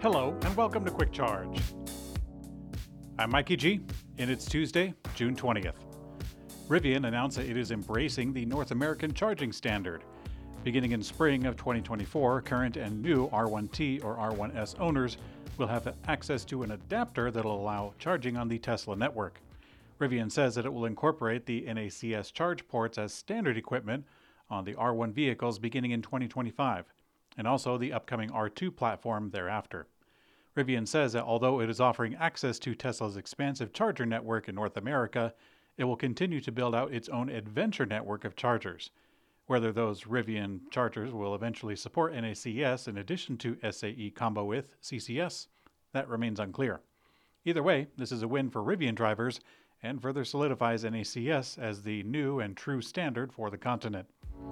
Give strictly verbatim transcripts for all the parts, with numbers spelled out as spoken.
Hello, and welcome to Quick Charge. I'm Mikey G, and it's Tuesday, June twentieth. Rivian announced that it is embracing the North American charging standard. Beginning in spring of twenty twenty-four, current and new R one T or R one S owners will have access to an adapter that will allow charging on the Tesla network. Rivian says that it will incorporate the N A C S charge ports as standard equipment on the R one vehicles beginning in twenty twenty-five, and also the upcoming R two platform thereafter. Rivian says that although it is offering access to Tesla's expansive charger network in North America, it will continue to build out its own adventure network of chargers. Whether those Rivian chargers will eventually support N A C S in addition to S A E combo with C C S, that remains unclear. Either way, this is a win for Rivian drivers and further solidifies N A C S as the new and true standard for the continent.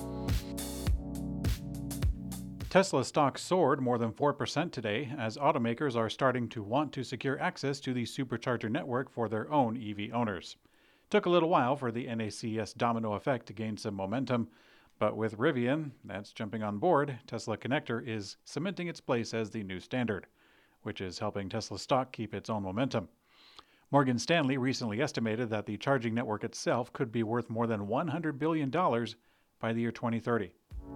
Tesla stock soared more than four percent today as automakers are starting to want to secure access to the supercharger network for their own E V owners. It took a little while for the N A C S domino effect to gain some momentum, but with Rivian, that's jumping on board, Tesla Connector is cementing its place as the new standard, which is helping Tesla stock keep its own momentum. Morgan Stanley recently estimated that the charging network itself could be worth more than one hundred billion dollars by the year twenty thirty.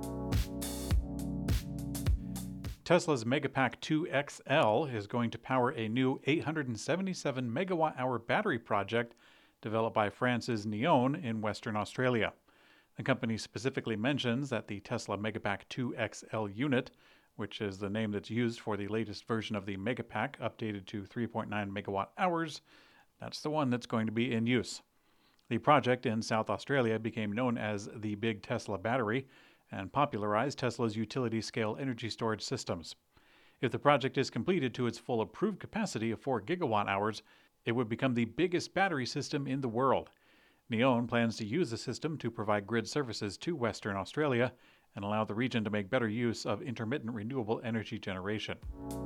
Tesla's Megapack two X L is going to power a new eight hundred seventy-seven megawatt hour battery project developed by France's Neoen in Western Australia. The company specifically mentions that the Tesla Megapack two X L unit, which is the name that's used for the latest version of the Megapack updated to three point nine megawatt hours, that's the one that's going to be in use. The project in South Australia became known as the Big Tesla Battery and popularized Tesla's utility-scale energy storage systems. If the project is completed to its full approved capacity of four gigawatt hours, it would become the biggest battery system in the world. Neoen plans to use the system to provide grid services to Western Australia and allow the region to make better use of intermittent renewable energy generation.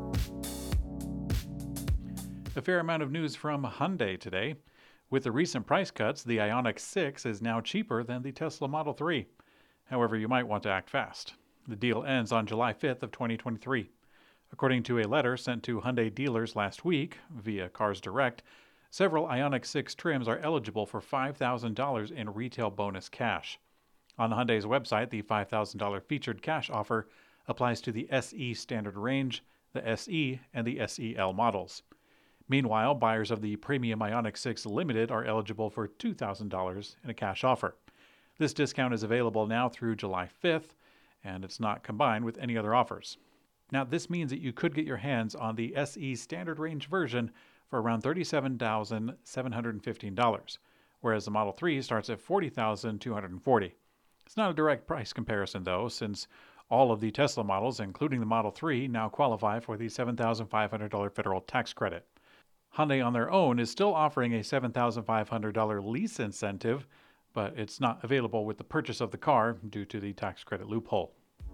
A fair amount of news from Hyundai today. With the recent price cuts, the Ioniq six is now cheaper than the Tesla Model three. However, you might want to act fast. The deal ends on July fifth of twenty twenty-three. According to a letter sent to Hyundai dealers last week via Cars Direct, several Ioniq six trims are eligible for five thousand dollars in retail bonus cash. On Hyundai's website, the five thousand dollars featured cash offer applies to the S E standard range, the S E, and the S E L models. Meanwhile, buyers of the premium Ioniq six Limited are eligible for two thousand dollars in a cash offer. This discount is available now through July fifth, and it's not combined with any other offers. Now, this means that you could get your hands on the S E standard range version for around thirty-seven thousand seven hundred fifteen dollars, whereas the Model three starts at forty thousand two hundred forty dollars. It's not a direct price comparison, though, since all of the Tesla models, including the Model three, now qualify for the seven thousand five hundred dollars federal tax credit. Hyundai on their own is still offering a seven thousand five hundred dollars lease incentive, but it's not available with the purchase of the car due to the tax credit loophole.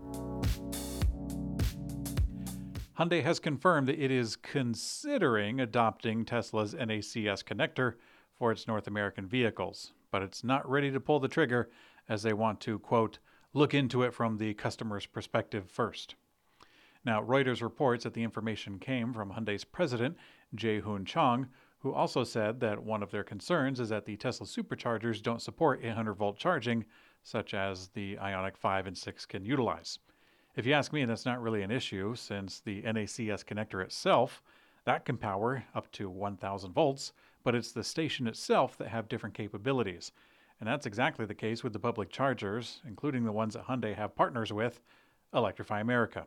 Hyundai has confirmed that it is considering adopting Tesla's N A C S connector for its North American vehicles, but it's not ready to pull the trigger as they want to, quote, look into it from the customer's perspective first. Now, Reuters reports that the information came from Hyundai's president, Jae-Hoon Chang, who also said that one of their concerns is that the Tesla superchargers don't support eight hundred volt charging, such as the Ioniq five and six can utilize. If you ask me, that's not really an issue, since the N A C S connector itself, that can power up to one thousand volts, but it's the station itself that have different capabilities. And that's exactly the case with the public chargers, including the ones that Hyundai have partners with, Electrify America.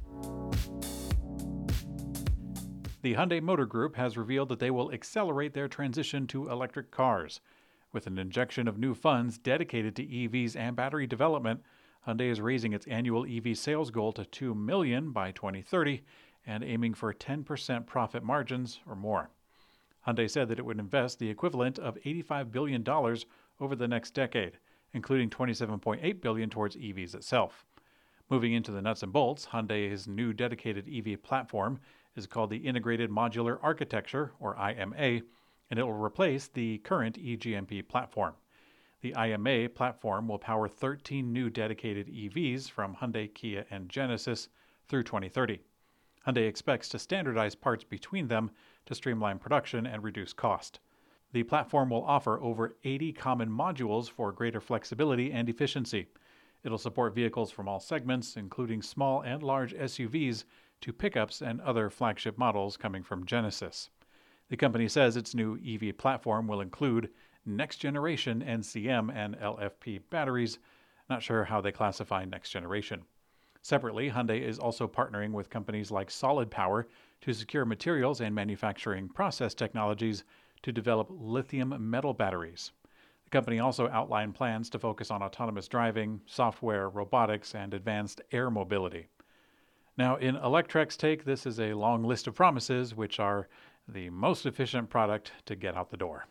The Hyundai Motor Group has revealed that they will accelerate their transition to electric cars. With an injection of new funds dedicated to E Vs and battery development, Hyundai is raising its annual E V sales goal to two million dollars by twenty thirty and aiming for ten percent profit margins or more. Hyundai said that it would invest the equivalent of eighty-five billion dollars over the next decade, including twenty-seven point eight billion dollars towards E Vs itself. Moving into the nuts and bolts, Hyundai's new dedicated E V platform is called the Integrated Modular Architecture, or I M A, and it will replace the current E G M P platform. The I M A platform will power thirteen new dedicated E Vs from Hyundai, Kia, and Genesis through twenty thirty. Hyundai expects to standardize parts between them to streamline production and reduce cost. The platform will offer over eighty common modules for greater flexibility and efficiency. It'll support vehicles from all segments, including small and large S U Vs, to pickups and other flagship models coming from Genesis. The company says its new E V platform will include next-generation N C M and L F P batteries. Not sure how they classify next generation. Separately, Hyundai is also partnering with companies like Solid Power to secure materials and manufacturing process technologies to develop lithium metal batteries. The company also outlined plans to focus on autonomous driving, software, robotics, and advanced air mobility. Now, in Electrek's take, this is a long list of promises which are the most efficient product to get out the door.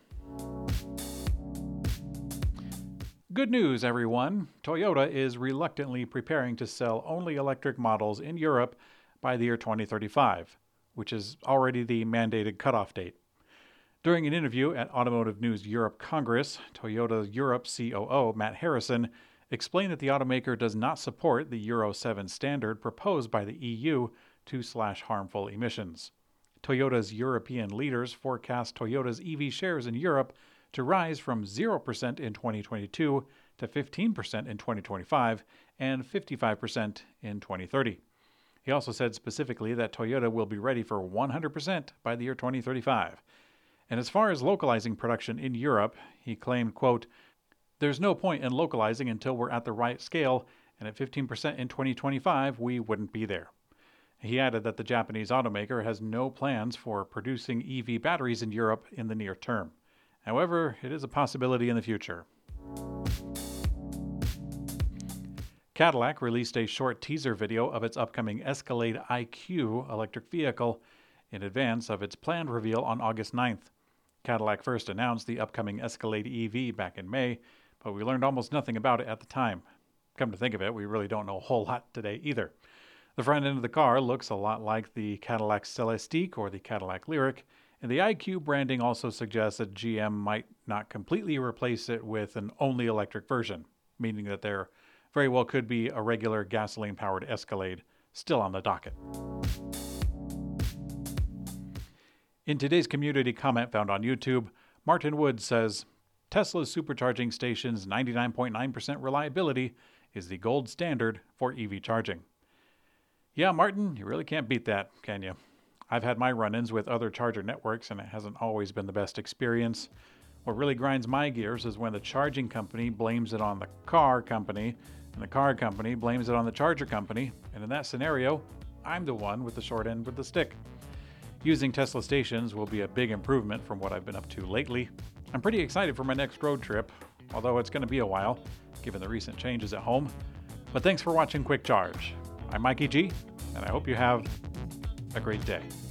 Good news, everyone! Toyota is reluctantly preparing to sell only electric models in Europe by the year twenty thirty-five, which is already the mandated cutoff date. During an interview at Automotive News Europe Congress, Toyota Europe C O O Matt Harrison explained that the automaker does not support the Euro seven standard proposed by the E U to slash harmful emissions. Toyota's European leaders forecast Toyota's E V shares in Europe to rise from zero percent in twenty twenty-two to fifteen percent in twenty twenty-five and fifty-five percent in twenty thirty. He also said specifically that Toyota will be ready for one hundred percent by the year twenty thirty-five. And as far as localizing production in Europe, he claimed, quote, "There's no point in localizing until we're at the right scale, and at fifteen percent in twenty twenty-five, we wouldn't be there." He added that the Japanese automaker has no plans for producing E V batteries in Europe in the near term. However, it is a possibility in the future. Cadillac released a short teaser video of its upcoming Escalade I Q electric vehicle in advance of its planned reveal on August ninth. Cadillac first announced the upcoming Escalade E V back in May, but we learned almost nothing about it at the time. Come to think of it, we really don't know a whole lot today either. The front end of the car looks a lot like the Cadillac Celestiq or the Cadillac Lyriq, and the I Q branding also suggests that G M might not completely replace it with an only electric version, meaning that there very well could be a regular gasoline-powered Escalade still on the docket. In today's community comment found on YouTube, Martin Wood says, "Tesla's supercharging station's ninety-nine point nine percent reliability is the gold standard for E V charging." Yeah, Martin, you really can't beat that, can you? I've had my run-ins with other charger networks, and it hasn't always been the best experience. What really grinds my gears is when the charging company blames it on the car company, and the car company blames it on the charger company, and in that scenario, I'm the one with the short end with the stick. Using Tesla stations will be a big improvement from what I've been up to lately. I'm pretty excited for my next road trip, although it's going to be a while, given the recent changes at home. But thanks for watching Quick Charge. I'm Mikey G, and I hope you have a great day.